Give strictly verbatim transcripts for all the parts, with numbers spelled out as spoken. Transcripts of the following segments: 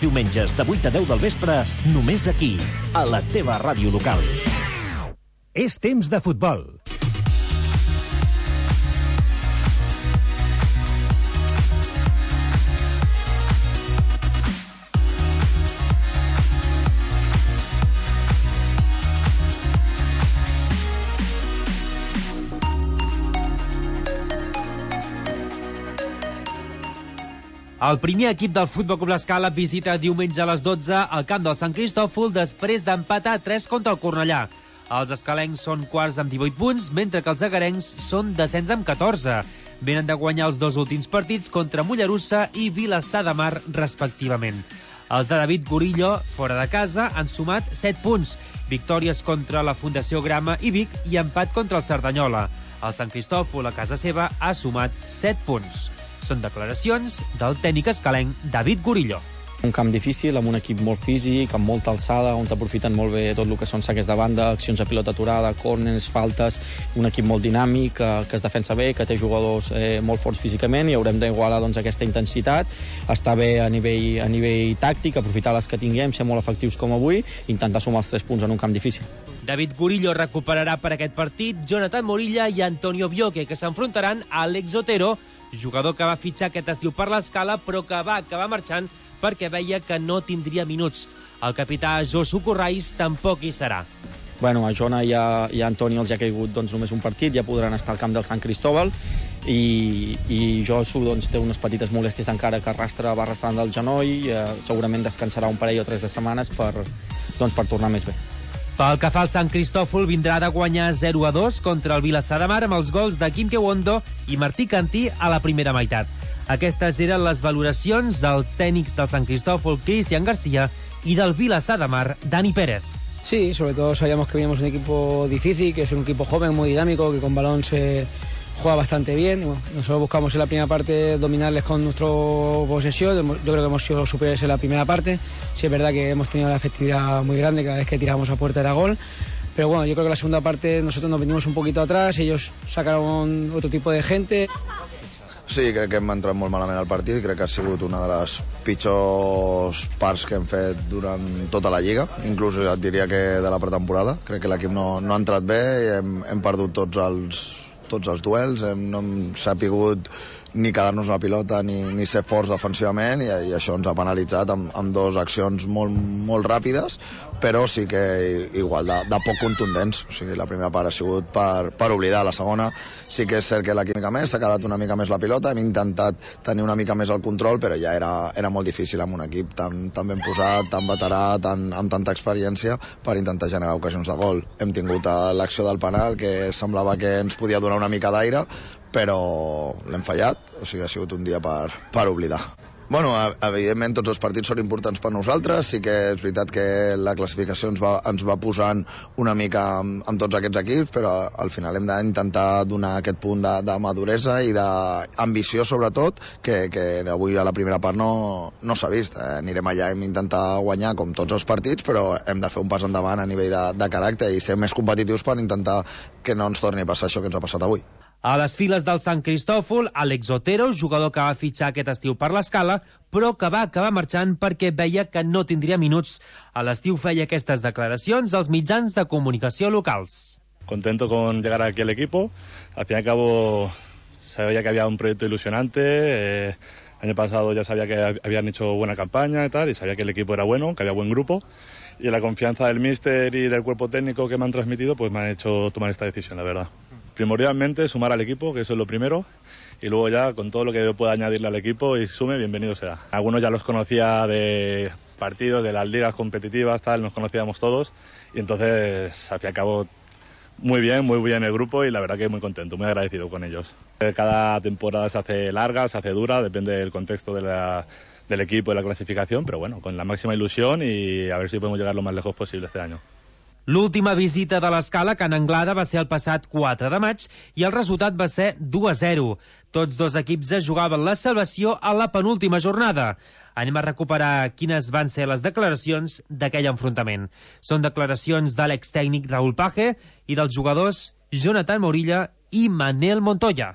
Diumenges de vuit a deu del vespre, només aquí, a la teva ràdio local. És temps de futbol. El primer equip del Futbol Club L'Escala visita diumenge a les dotze al camp del Sant Cristòfol després d'empatar tres contra el Cornellà. Els escalencs són quarts amb divuit punts, mentre que els agarencs són descens amb catorze. Venen de guanyar els dos últims partits contra Mollerussa i Vilassar de Mar, respectivament. Els de David Gorillo, fora de casa, han sumat set punts. Victòries contra la Fundació Grama i Vic i empat contra el Cerdanyola. El Sant Cristòfol, a casa seva, ha sumat set punts. Són declaracions del tècnic escalenc David Gorillo. Un camp difícil, amb un equip molt físic, amb molta alçada, on t'aprofiten molt bé tot el que són saques de banda, accions a pilota aturada, córners, faltes, un equip molt dinàmic, que, que es defensa bé, que té jugadors eh, molt forts físicament, i haurem d'igualar doncs, aquesta intensitat, estar bé a nivell, a nivell tàctic, aprofitar les que tinguem, ser molt efectius com avui, i intentar sumar els tres punts en un camp difícil. David Gorillo recuperarà per aquest partit Jonathan Morilla i Antonio Bioque, que s'enfrontaran a Alex Otero, jugador que va fitxar aquest estiu per l'Escala, però que va acabar marxant perquè veia que no tindria minuts. El capità Josu Corrais tampoc hi serà. Bueno, a Jona i a, i a Antoni els ha caigut doncs, només un partit, ja podran estar al camp del Sant Cristóbal, i, i Josu doncs, té unes petites molèsties encara que arrastra, va arrastrant del genoll, i eh, segurament descansarà un parell o tres de setmanes per, doncs, per tornar més bé. Pel que fa al Sant Cristòfol, vindrà de guanyar zero a dos contra el Vilassar de Mar amb els gols de Quim Quewondo i Martí Cantí a la primera meitat. Aquestes eren les valoracions dels tècnics del Sant Cristòfol, Cristian García, y del Vilassar de Mar, Dani Pérez. Sí, sobre todo sabíamos que veníamos un equipo difícil, que es un equipo joven, muy dinámico, que con balón se juega bastante bien. Bueno, nosotros buscamos en la primera parte dominarles con nuestra posesión. Yo creo que hemos sido superiores en la primera parte. Sí es verdad que hemos tenido la efectividad muy grande, cada vez que tiramos a puerta era gol. Pero bueno, yo creo que la segunda parte nosotros nos venimos un poquito atrás, ellos sacaron otro tipo de gente. Sí, crec que hem entrat molt malament al partit, crec que ha sigut una de les pitjors parts que hem fet durant tota la Lliga, inclús et diria que de la pretemporada. Crec que l'equip no, no ha entrat bé, i hem, hem perdut tots els, tots els duels, hem, no hem sapigut ni quedar-nos la pilota ni, ni ser forts defensivament, i, i això ens ha penalitzat amb, amb dues accions molt, molt ràpides, però sí que igual de, de poc contundents. O sigui, la primera part ha sigut per, per oblidar, la segona sí que és cert que l'equip més s'ha quedat una mica més la pilota, hem intentat tenir una mica més el control, però ja era, era molt difícil amb un equip tan, tan ben posat, tan veterà, tan, amb tanta experiència per intentar generar ocasions de gol. Hem tingut l'acció del penal, que semblava que ens podia donar una mica d'aire, però l'hem fallat, o sigui, ha sigut un dia per, per oblidar. Bueno, evidentment tots els partits són importants per nosaltres, sí que és veritat que la classificació ens va, ens va posant una mica amb, amb tots aquests equips, però al final hem d'intentar donar aquest punt de, de maduresa i d'ambició, sobretot, que, que avui a la primera part no, no s'ha vist. Eh? Anirem allà, hem d'intentar guanyar com tots els partits, però hem de fer un pas endavant a nivell de, de caràcter i ser més competitius per intentar que no ens torni a passar això que ens ha passat avui. A les files del Sant Cristòfol, Alex Otero, jugador que va fitxar aquest estiu per l'Escala, però que va acabar marxant perquè veia que no tindria minuts. A l'estiu feia aquestes declaracions als mitjans de comunicació locals. Contento con llegar aquí al equipo. Al fin y al cabo sabía que había un proyecto ilusionante. Eh, el año pasado ya sabía que habían hecho buena campaña y tal, y sabía que el equipo era bueno, que había buen grupo. Y la confianza del míster y del cuerpo técnico que me han transmitido, pues me han hecho tomar esta decisión, la verdad. Primordialmente sumar al equipo, que eso es lo primero, y luego ya con todo lo que yo pueda añadirle al equipo y sume, bienvenido sea. Algunos ya los conocía de partidos, de las ligas competitivas, tal, nos conocíamos todos, y entonces al fin y al cabo muy bien, muy bien el grupo, y la verdad que muy contento, muy agradecido con ellos. Cada temporada se hace larga, se hace dura, depende del contexto de la, del equipo y la clasificación, pero bueno, con la máxima ilusión y a ver si podemos llegar lo más lejos posible este año. L'última visita de l'Escala a Can Anglada va ser el passat quatre de maig i el resultat va ser dos a zero. Tots dos equips es jugaven la salvació a la penúltima jornada. Anem a recuperar quines van ser les declaracions d'aquell enfrontament. Són declaracions de l'extècnic Raúl Page i dels jugadors Jonathan Morilla i Manel Montoya.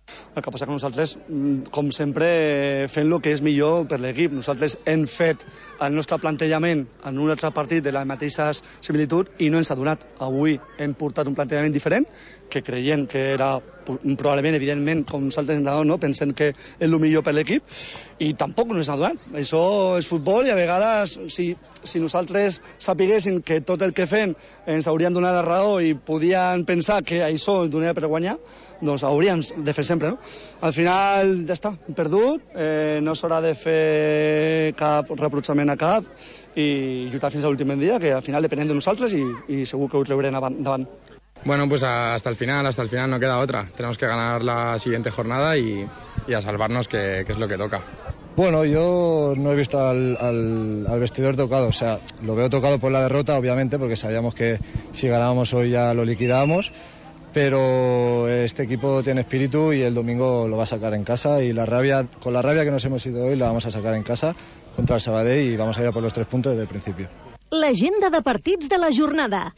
El que passa que nosaltres, com sempre, fem el que és millor per l'equip. Nosaltres hem fet el nostre plantejament en un altre partit de la mateixa similitud i no ens ha donat. Avui hem portat un plantejament diferent, que creiem que era probablement, evidentment, com nosaltres entrenadors, no? Pensem que és el millor per l'equip i tampoc no ens ha donat. Això és futbol i a vegades, si, si nosaltres sapiguéssim que tot el que fem ens haurien donat la raó i podien pensar que això ens donaria per guanyar, doncs hauríem de fer sempre, no? Al final, ja està, hem perdut, eh, no s'haurà de fer cap reprotxament a cap i lluitar fins a l'últim dia, que al final depenem de nosaltres i, i segur que ho treurem davant. Bueno, pues hasta el final, hasta el final no queda otra. Tenemos que ganar la siguiente jornada y, y a salvarnos, que, que es lo que toca. Bueno, yo no he visto al, al, al vestidor tocado, o sea, lo veo tocado por la derrota, obviamente, porque sabíamos que si ganábamos hoy ya lo liquidábamos, pero este equipo tiene espíritu y el domingo lo va a sacar en casa y la rabia, con la rabia que nos hemos ido hoy la vamos a sacar en casa contra el Sabadell y vamos a ir a por los tres puntos desde el principio. L'agenda de partits de la jornada.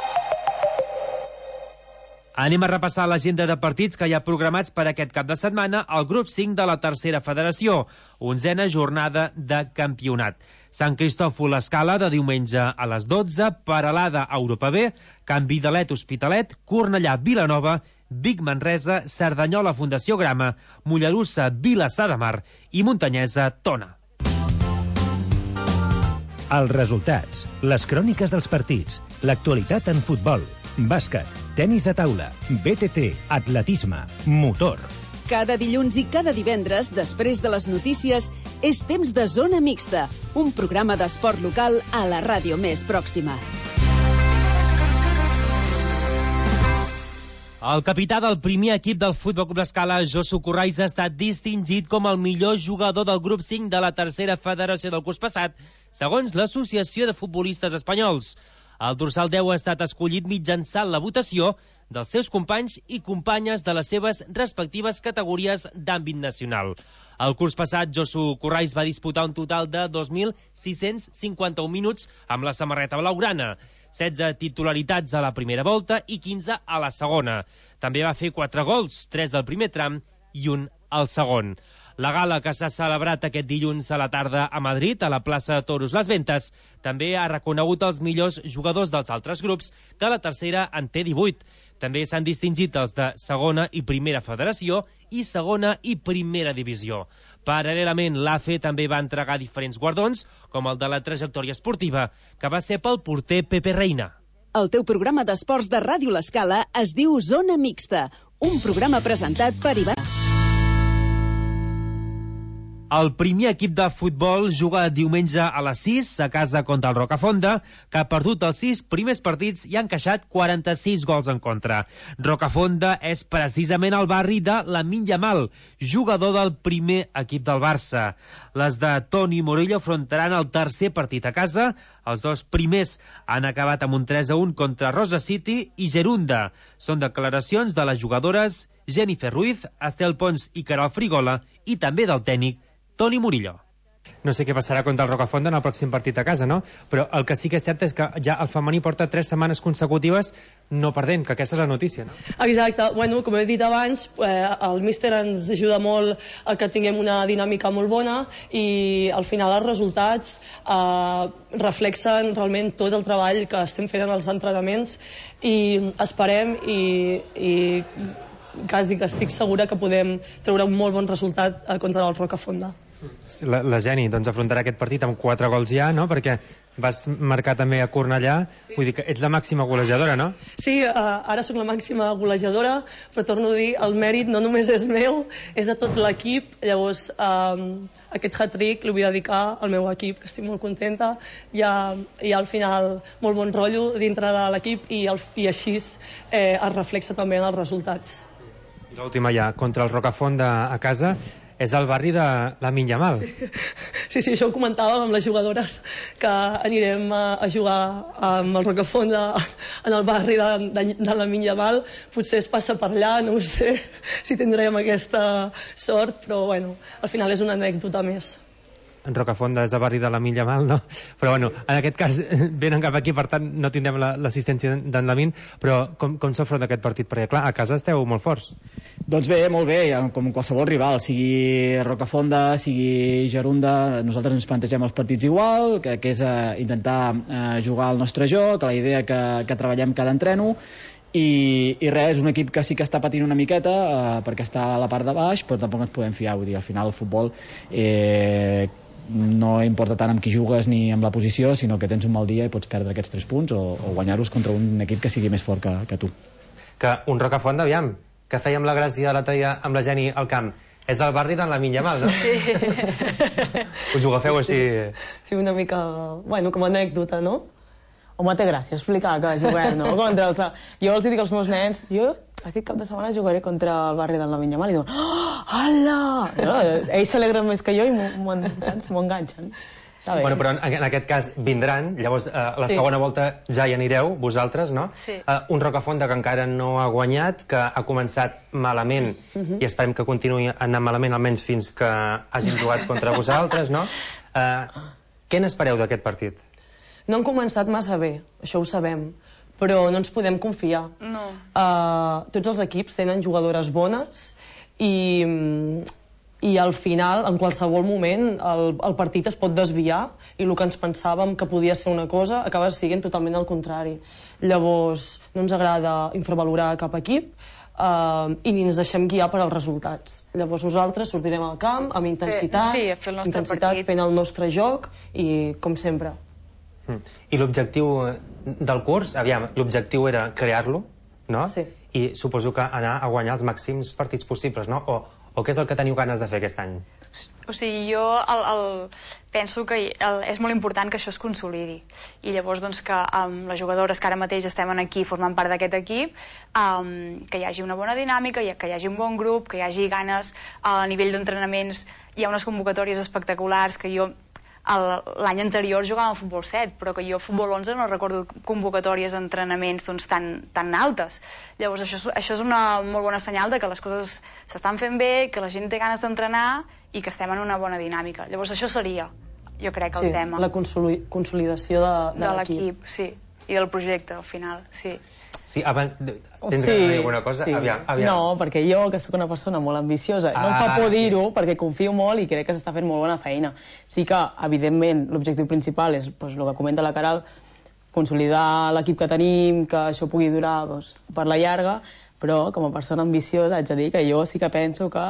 Anem a repassar l'agenda de partits que hi ha programats per aquest cap de setmana al grup cinc de la tercera federació, onzena jornada de campionat. Sant Cristòfol Escala de diumenge a les dotze, Peralada Europa B, Can Vidalet Hospitalet, Cornellà Vilanova, Vic Manresa, Cerdanyola Fundació Grama, Mollerussa Vilassar de Mar i Muntanyesa Tona. Els resultats, les cròniques dels partits, l'actualitat en futbol, bàsquet, tenis de taula, B T T, atletisme, motor. Cada dilluns i cada divendres, després de les notícies, és temps de Zona Mixta, un programa d'esport local a la ràdio més pròxima. El capità del primer equip del Futbol Club Escala, Josu Corrais, ha estat distingit com el millor jugador del grup cinc de la tercera federació del curs passat, segons l'Associació de Futbolistes Espanyols. El dorsal deu ha estat escollit mitjançant la votació dels seus companys i companyes de les seves respectives categories d'àmbit nacional. El curs passat, Josu Corrais va disputar un total de dos mil sis-cents cinquanta-un minuts amb la samarreta blaugrana, setze titularitats a la primera volta i quinze a la segona. També va fer quatre gols, tres al primer tram i un al segon. La gala que s'ha celebrat aquest dilluns a la tarda a Madrid, a la plaça Toros Les Ventes, també ha reconegut els millors jugadors dels altres grups, que la tercera en té divuit. També s'han distingit els de segona i primera federació i segona i primera divisió. Paral·lelament, l'A F E també va entregar diferents guardons, com el de la trajectòria esportiva, que va ser pel porter Pepe Reina. El teu programa d'esports de Ràdio L'Escala es diu Zona Mixta, un programa presentat per Ivan... El primer equip de futbol juga diumenge a les sis a casa contra el Rocafonda, que ha perdut els sis primers partits i ha encaixat quaranta-sis gols en contra. Rocafonda és precisament el barri de Lamine Yamal, jugador del primer equip del Barça. Les de Toni Murillo afrontaran el tercer partit a casa. Els dos primers han acabat amb un tres a un contra Rosa City i Gerunda. Són declaracions de les jugadores Jennifer Ruiz, Estel Pons i Carol Frigola i també del tècnic Toni Murillo. No sé què passarà contra el Rocafonda en el pròxim partit a casa, no? Però el que sí que és cert és que ja el femení porta tres setmanes consecutives no perdent, que aquesta és la notícia, no? Exacte. Bueno, com he dit abans, eh, el míster ens ajuda molt a que tinguem una dinàmica molt bona i al final els resultats eh, reflexen realment tot el treball que estem fent en els entrenaments i esperem i, i quasi que estic segura que podem treure un molt bon resultat contra el Rocafonda. La, la Geni doncs afrontarà aquest partit amb quatre gols ja, no? Perquè vas marcar també a Cornellà, sí. Vull dir que ets la màxima golejadora, no? Sí, uh, ara sóc la màxima golejadora, però torno a dir, el mèrit no només és meu, és a tot l'equip. Llavors, um, aquest hat-trick l'ho vull dedicar al meu equip, que estic molt contenta. Hi ha, hi ha al final molt bon rotllo dintre de l'equip i, el, i així eh, es reflexa també en els resultats. I l'última ja, contra el Rocafonda a casa, és el barri de Lamine Yamal. Sí, sí, això ho comentàvem amb les jugadores, que anirem a, a jugar amb el Rocafonda en el barri de, de, de Lamine Yamal. Potser es passa per allà, no ho sé si tindrem aquesta sort, però bueno, al final és una anècdota més. en Rocafonda és a barri de la Milla Mal, no? Però bueno, en aquest cas venen cap aquí, per tant no tindrem l'assistència d'en Lamin, però com, com s'afronta aquest partit? Perquè clar, a casa esteu molt forts. Doncs bé, molt bé, com qualsevol rival, sigui Rocafonda, sigui Gerunda, nosaltres ens plantegem els partits igual, que, que és eh, intentar eh, jugar al nostre joc, la idea que, que treballem cada entreno, i, i res, és un equip que sí que està patint una miqueta eh, perquè està a la part de baix, però tampoc ens podem fiar, vull dir, al final el futbol eh, no importa tant amb qui jugues ni amb la posició, sinó que tens un mal dia i pots perdre aquests tres punts o, o guanyar-los contra un equip que sigui més fort que, que tu. Que un Rocafonda, aviam, que fèiem la gràcia l'altre dia amb la Geni al camp, és del barri d'en Lamin Yamal, no? Sí. Us ho agafeu així? Sí, una mica... Bueno, com a anècdota, no? Home, té gràcia explicar que juguem, no? Contra el... Jo els dic als meus nens, jo aquest cap de setmana jugaré contra el barri del Lamin Yamal, i diuen, oh, ala! No? Ells s'alegren més que jo i m'ho enganxen. Bueno, però en aquest cas vindran, llavors eh, la sí. segona volta ja hi anireu, vosaltres, no? Sí. Eh, un Rocafonda que encara no ha guanyat, que ha començat malament, uh-huh. i esperem que continuï anant malament, almenys fins que hagin jugat contra vosaltres, no? Eh, què n'espereu d'aquest partit? No han començat massa bé, això ho sabem, però no ens podem confiar. No. Uh, tots els equips tenen jugadores bones i, i al final, en qualsevol moment, el, el partit es pot desviar i el que ens pensàvem que podia ser una cosa acaba sent totalment el contrari. Llavors, no ens agrada infravalorar cap equip, Uh, i ni ens deixem guiar per als resultats. Llavors nosaltres sortirem al camp amb intensitat, sí, a fer el nostre intensitat partit. fent el nostre joc i com sempre. Mm. I l'objectiu del curs, aviam, l'objectiu era crear-lo, no? Sí. I suposo que anar a guanyar els màxims partits possibles, no? O, o què és el que teniu ganes de fer aquest any? O sigui, jo el, el, penso que el, és molt important que això es consolidi. I llavors, doncs, que amb les jugadores que ara mateix estem aquí formant part d'aquest equip, um, que hi hagi una bona dinàmica, que hi hagi un bon grup, que hi hagi ganes a nivell d'entrenaments. Hi ha unes convocatòries espectaculars que jo l'any anterior jugava a futbol set, però que jo a futbol onze no recordo convocatòries d'entrenaments doncs, tan, tan altes. Llavors això és, això és una molt bona senyal de que les coses s'estan fent bé, que la gent té ganes d'entrenar i que estem en una bona dinàmica. Llavors això seria, jo crec, el sí, tema. La consoli consolidació de, de, de l'equip, sí, i del projecte, al final, sí. Sí, abans... Tens sí, alguna cosa? Sí. Aviam, aviam. No, perquè jo, que sóc una persona molt ambiciosa, ah, no em fa por dir-ho, sí. perquè confio molt i crec que s'està fent molt bona feina. Sí que, evidentment, l'objectiu principal és pues, el que comenta la Caral, consolidar l'equip que tenim, que això pugui durar pues, per la llarga, però com a persona ambiciosa haig de dir que jo sí que penso que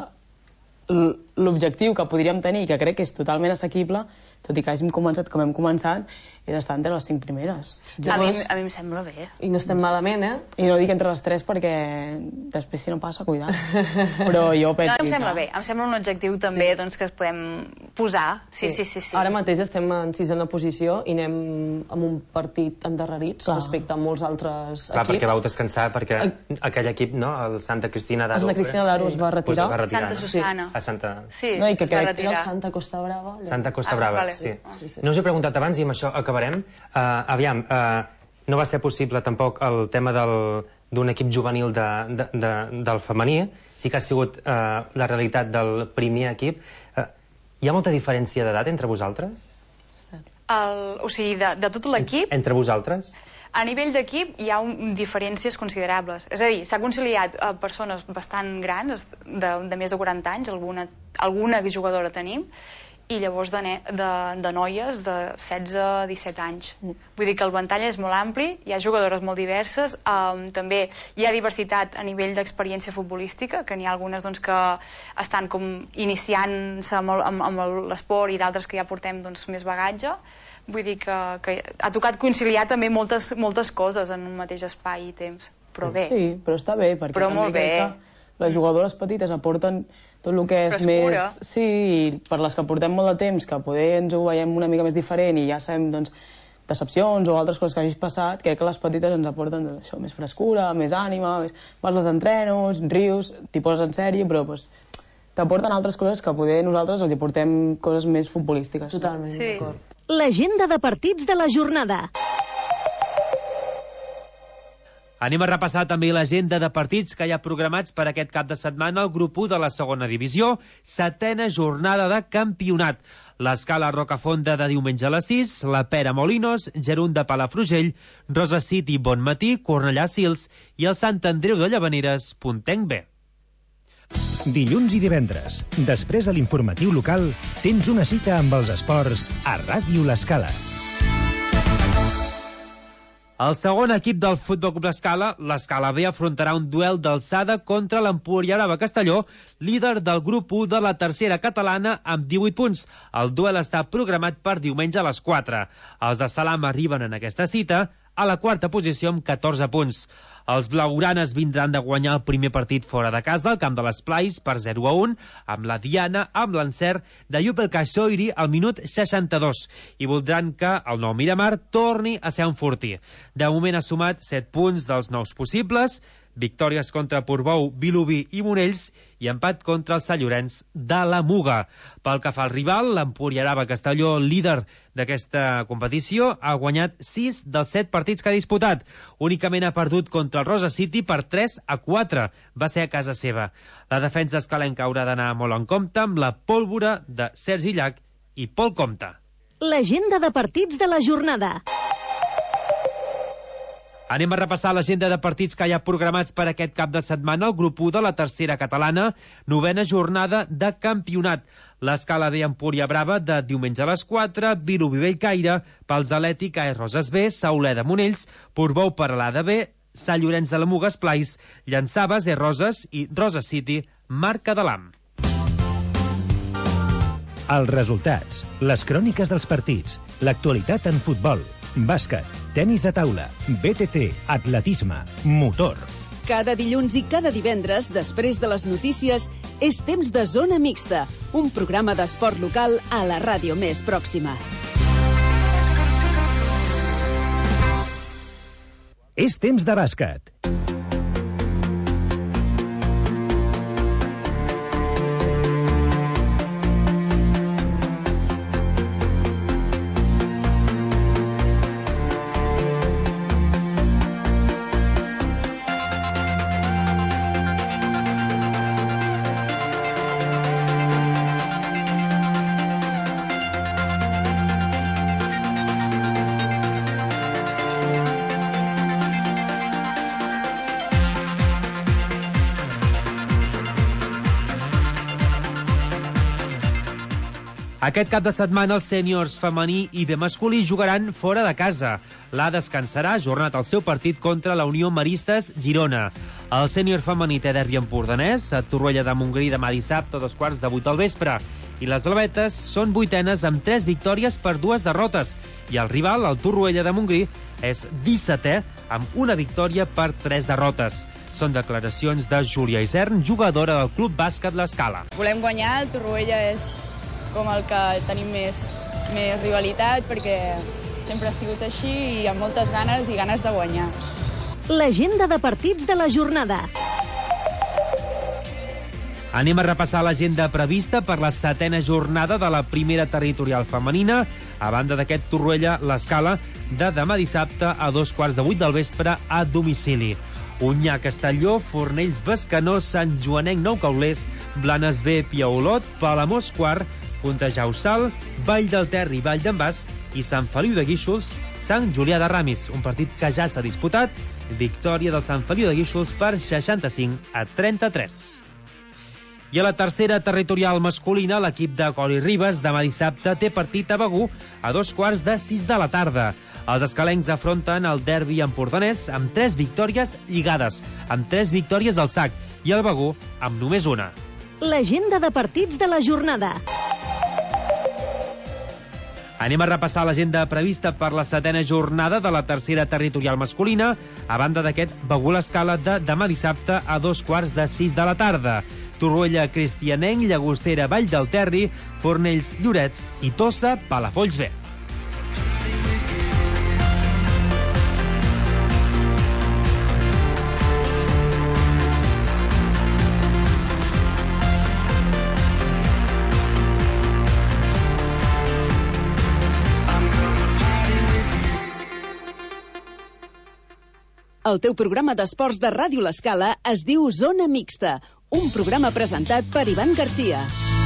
l'objectiu que podríem tenir, que crec que és totalment assequible, tot i que hàgim començat com hem començat, és estar entre les cinc primeres. A mi, a mi em sembla bé. I no estem malament, eh? I no dic entre les tres perquè després si no passa, cuidar. Però jo penso... No, em sembla bé. Em sembla un objectiu també sí. doncs, que es podem posar. Sí, sí, sí, sí, sí. Ara mateix estem en sisena posició i anem amb un partit endarrerits Clar. respecte a molts altres Clar, equips. perquè vau descansar, perquè aquell equip, no? El Santa Cristina d'Aro... El Santa Cristina d'Aro sí. es va retirar. Pues va retirar Santa Susana. Sí. A Santa... Sí, no, i que es va crec que era retirar. el Santa Costa Brava. Santa Costa ah, Brava, vale. sí. sí, sí. No us he preguntat abans i amb això acabarem. Uh, aviam, uh, no va ser possible tampoc el tema d'un equip juvenil de, de, de, del femení. Sí que ha sigut uh, la realitat del primer equip. Uh, hi ha molta diferència d'edat entre vosaltres? El, o sigui, de, de tot l'equip? Entre vosaltres? A nivell d'equip hi ha un, diferències considerables. És a dir, s'ha conciliat a persones bastant grans, de, de més de quaranta anys, alguna, alguna jugadora tenim, i llavors de, ne de, de noies de setze a disset anys. Vull dir que el ventall és molt ampli, hi ha jugadores molt diverses, um, també hi ha diversitat a nivell d'experiència futbolística, que n'hi ha algunes doncs, que estan com iniciant-se amb, amb, amb l'esport i d'altres que ja portem doncs, més bagatge. Vull dir que, que ha tocat conciliar també moltes, moltes coses en un mateix espai i temps, però bé. Sí, però està bé, perquè però també molt bé. Que les jugadores petites aporten tot el que és Frescura. més... Sí, i per les que portem molt de temps, que poder ens ho veiem una mica més diferent i ja sabem, doncs, decepcions o altres coses que hagis passat, crec que les petites ens aporten doncs, això, més frescura, més ànima, més... vas als entrenos, rius, t'hi poses en sèrie, però doncs, t'aporten altres coses que poder nosaltres els hi portem coses més futbolístiques. Totalment, sí. D'acord. L'agenda de partits de la jornada. Anem a repassar també l'agenda de partits que hi ha programats per aquest cap de setmana al grup u de la segona divisió, setena jornada de campionat. L'Escala Rocafonda de diumenge a les sis, la Pera Molinos, Gerund de Palafrugell, Rosa City Bonmatí, Cornellà Sils i el Sant Andreu de Llavaneres, Puntenc B. Dilluns i divendres, després de l'informatiu local, tens una cita amb els esports a Ràdio L'Escala. El segon equip del Futbol Club L'Escala, l'Escala B, afrontarà un duel d'alçada contra l'Empuriabrava Castelló, líder del grup u de la tercera catalana amb divuit punts. El duel està programat per diumenge a les quatre. Els de Salam arriben en aquesta cita a la quarta posició amb catorze punts. Els blaugranes vindran de guanyar el primer partit fora de casa al camp de l'Esplais per zero a un, amb la Diana, amb l'encert de Yupel Caixoiri al minut seixanta-dos, i voldran que el nou Miramar torni a ser un fortí. De moment ha sumat set punts dels nous possibles, victòries contra Portbou, Vilobí i Monells i empat contra el Sant Llorenç de la Muga. Pel que fa al rival, l'Empuriabrava Castelló, líder d'aquesta competició, ha guanyat sis dels set partits que ha disputat. Únicament ha perdut contra el Rosa City per tres a quatre. Va ser a casa seva. La defensa escalenca haurà d'anar molt en compte amb la pólvora de Sergi Llach i Pol Comte. L'agenda de partits de la jornada. Anem a repassar l'agenda de partits que hi ha programats per aquest cap de setmana al grup u de la tercera catalana, novena jornada de campionat. L'Escala B Empuriabrava de diumenge a les quatre, Vilobí Bellcaire, pels Atlètic A E Roses B, Sauleda Monells, Portbou per l'A de B, Sant Llorenç de la Muga Esplais, Llançaves E Roses i Rosa City, Marca de l'Am. Els resultats, les cròniques dels partits, l'actualitat en futbol, bàsquet, tenis de taula, B T T, atletisme, motor. Cada dilluns i cada divendres, després de les notícies, és temps de Zona Mixta, un programa d'esport local a la ràdio més pròxima. És temps de bàsquet. Aquest cap de setmana els sèniors femení i B masculí jugaran fora de casa. L'A descansarà, ajornat el seu partit contra la Unió Maristes Girona. El sènior femení té derbi empordanès, a Torroella de Montgrí demà dissabte a dos quarts de vuit del vespre. I les blavetes són vuitenes amb tres victòries per dues derrotes. I el rival, el Torroella de Montgrí, és dissetè amb una victòria per tres derrotes. Són declaracions de Júlia Isern, jugadora del Club Bàsquet L'Escala. Volem guanyar, el Torroella és com el que tenim més, més rivalitat, perquè sempre ha sigut així i amb moltes ganes i ganes de guanyar. L'agenda de partits de la jornada. Anem a repassar l'agenda prevista per la setena jornada de la primera territorial femenina, a banda d'aquest Torroella L'Escala, de demà dissabte a dos quarts de vuit del vespre a domicili. Unyà Castelló, Fornells Bescanó, Sant Joanenc Nou Caulers, Blanes B Piaolot, Palamós Quart, Fontejau Sal, Vall del Ter i Vall d'en Bas i Sant Feliu de Guíxols, Sant Julià de Ramis, un partit que ja s'ha disputat, victòria del Sant Feliu de Guíxols per seixanta-cinc a trenta-tres. I a la tercera territorial masculina, l'equip de Col i Ribes demà dissabte té partit a Begur a dos quarts de sis de la tarda. Els escalencs afronten el derbi empordanès amb tres victòries lligades, amb tres victòries al sac, i el Begur amb només una. L'agenda de partits de la jornada. Anem a repassar l'agenda prevista per la setena jornada de la tercera territorial masculina, a banda d'aquest Begur L'Escala de demà dissabte a dos quarts de sis de la tarda. Torroella Cristianenc, Llagostera Vall del Terri, Fornells Lloret i Tossa Palafolls B. El teu programa d'esports de Ràdio L'Escala es diu Zona Mixta, un programa presentat per Ivan Garcia.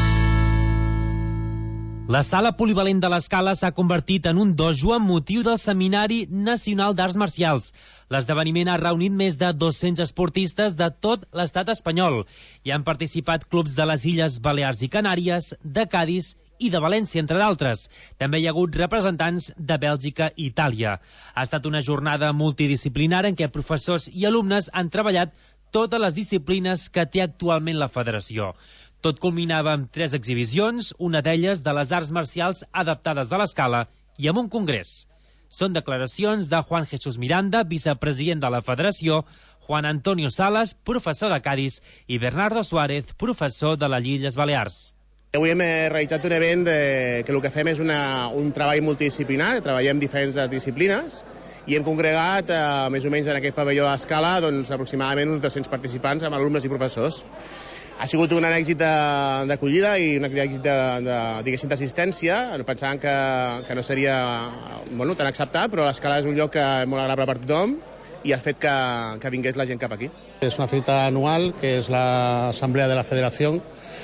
La sala polivalent de l'Escala s'ha convertit en un dojo amb motiu del Seminari Nacional d'Arts Marcials. L'esdeveniment ha reunit més de dos-cents esportistes de tot l'estat espanyol. Hi han participat clubs de les Illes Balears i Canàries, de Cadis i de València, entre d'altres. També hi ha hagut representants de Bèlgica i Itàlia. Ha estat una jornada multidisciplinària en què professors i alumnes han treballat totes les disciplines que té actualment la federació. Tot culminava amb tres exhibicions, una d'elles de les arts marcials adaptades de l'Escala i amb un congrés. Són declaracions de Juan Jesús Miranda, vicepresident de la federació, Juan Antonio Salas, professor de Cadis, i Bernardo Suárez, professor de les Illes Balears. Avui hem realitzat un event de, que el que fem és una, un treball multidisciplinar, treballem diferents disciplines i hem congregat eh, més o menys en aquest pavelló a Escala doncs, aproximadament uns dos-cents participants amb alumnes i professors. Ha sigut un èxit d'acollida i un èxit de, de, diguéssim, d'assistència. Pensàvem que, que no seria bueno, tan acceptat, però l'Escala és un lloc que és molt agradable per tothom i ha fet que, que vingués la gent cap aquí. És una cita anual, que és l'Assemblea de la Federación.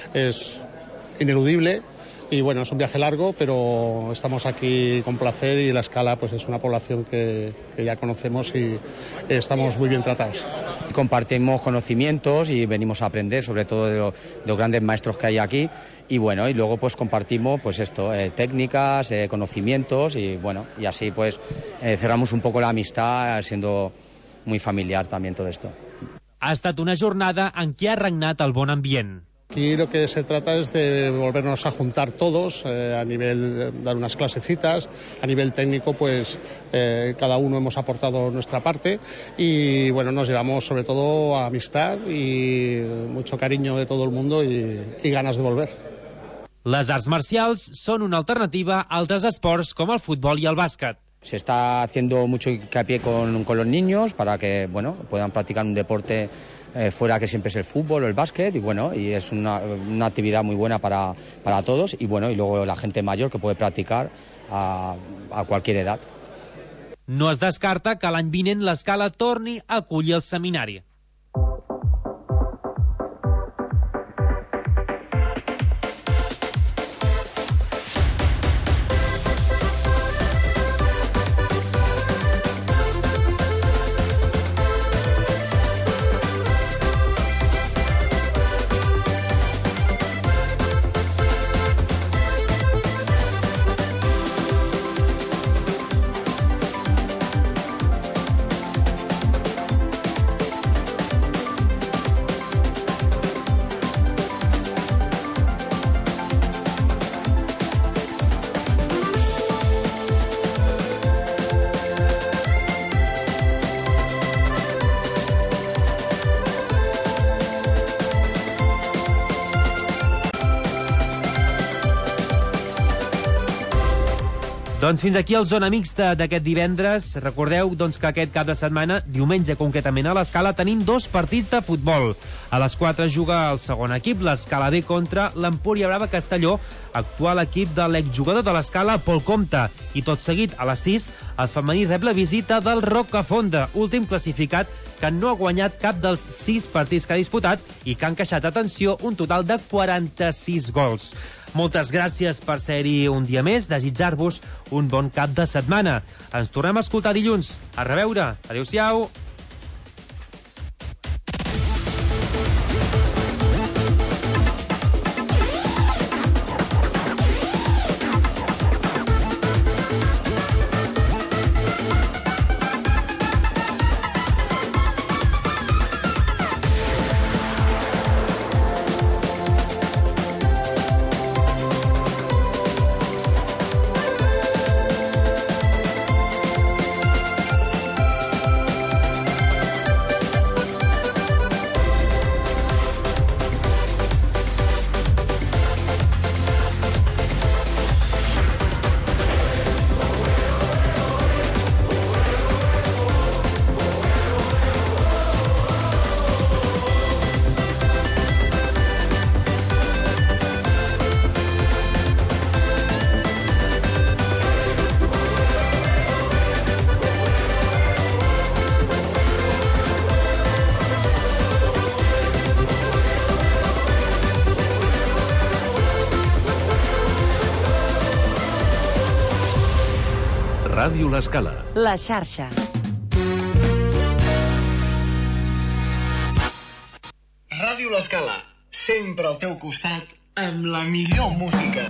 Es ineludible y bueno, es un viaje largo, pero estamos aquí con placer y la Escala pues es una población que, que ya conocemos y estamos muy bien tratados. Compartimos conocimientos y venimos a aprender sobre todo de, lo, de los grandes maestros que hay aquí y bueno, y luego pues compartimos pues esto, eh, técnicas, eh, conocimientos y bueno, y así pues eh, cerramos un poco la amistad siendo muy familiar también todo esto. Ha estat una jornada en què ha regnat el bon ambient. Aquí lo que se trata es de volvernos a juntar todos eh, a nivel de dar unas clasecitas, a nivel técnico pues eh, cada uno hemos aportado nuestra parte y bueno, nos llevamos sobre todo a amistad y mucho cariño de todo el mundo y, y ganas de volver. Les arts marcials són una alternativa a altres esports com el futbol i el bàsquet. Se está haciendo mucho hincapié con, con los niños para que bueno, puedan practicar un deporte Eh, fuera que siempre es el fútbol o el básquet y bueno, y es una, una actividad muy buena para, para todos y bueno, y luego la gente mayor que puede practicar a, a cualquier edad. No es descarta que l'any vinent l'Escala torni a acollir el seminari. Doncs fins aquí el Zona Mixta d'aquest divendres. Recordeu doncs, que aquest cap de setmana, diumenge concretament a l'Escala, tenim dos partits de futbol. A les quatre juga el segon equip, l'Escala B contra l'Empúria Brava Castelló, actual equip de l'exjugador de l'Escala, Pol Comte. I tot seguit, a les sis, el femení rep la visita del Rocafonda, últim classificat que no ha guanyat cap dels sis partits que ha disputat i que ha encaixat, atenció, un total de quaranta-sis gols. Moltes gràcies per ser-hi un dia més, desitjar-vos un bon cap de setmana. Ens tornem a escoltar dilluns. A reveure. Adéu-siau. Ràdio L'Escala. La xarxa. Ràdio L'Escala, sempre al teu costat, amb la millor música.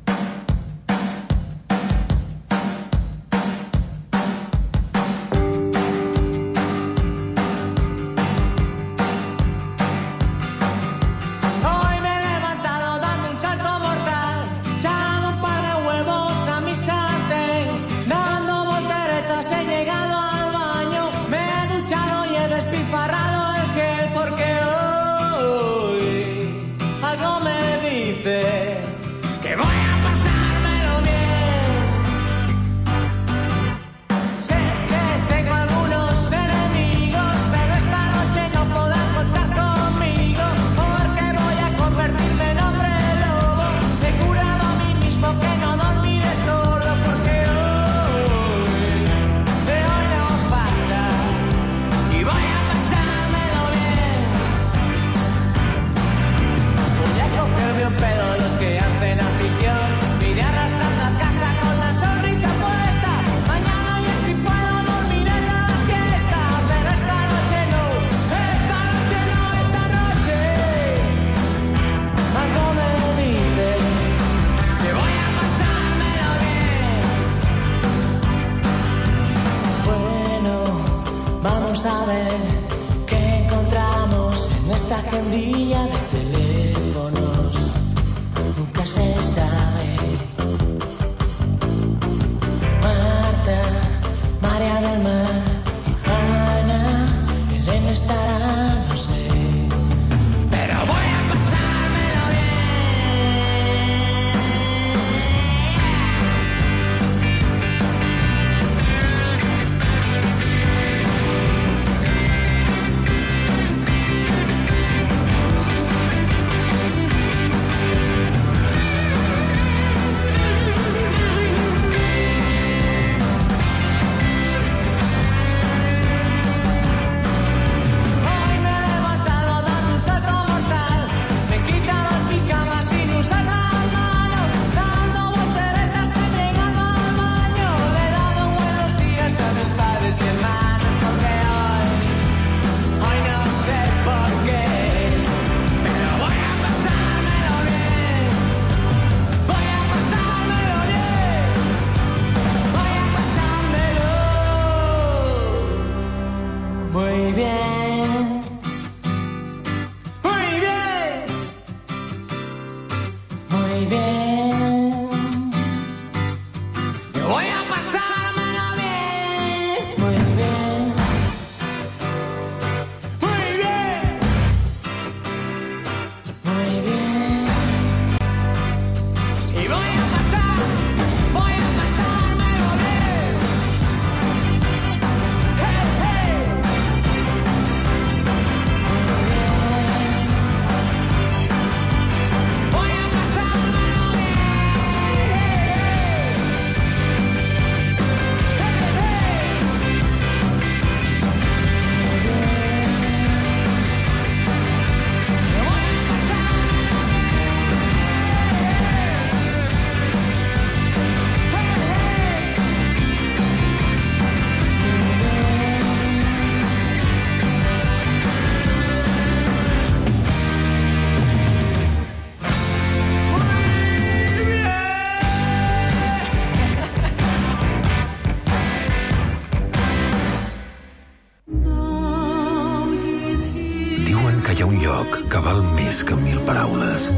que val més que mil paraules.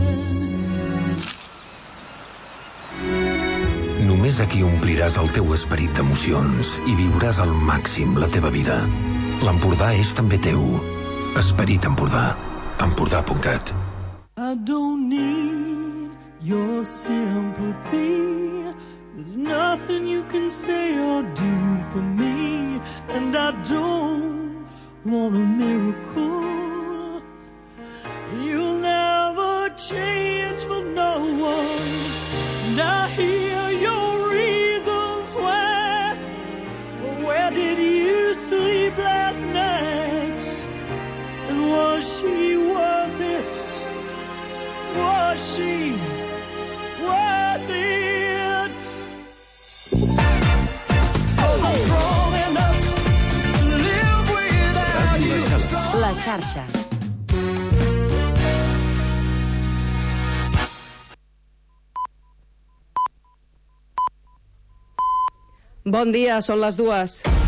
Només aquí ompliràs el teu esperit d'emocions i viuràs al màxim la teva vida. L'Empordà és també teu. Esperit Empordà. Empordà punt cat. I don't need your sympathy. There's nothing you can say or do for me. And I don't want a miracle. You'll never change for no one. And I hear your reasons why. But where did you sleep last night? And was she worth it? Was she worth it? xarxa. Bon dia, són les dues.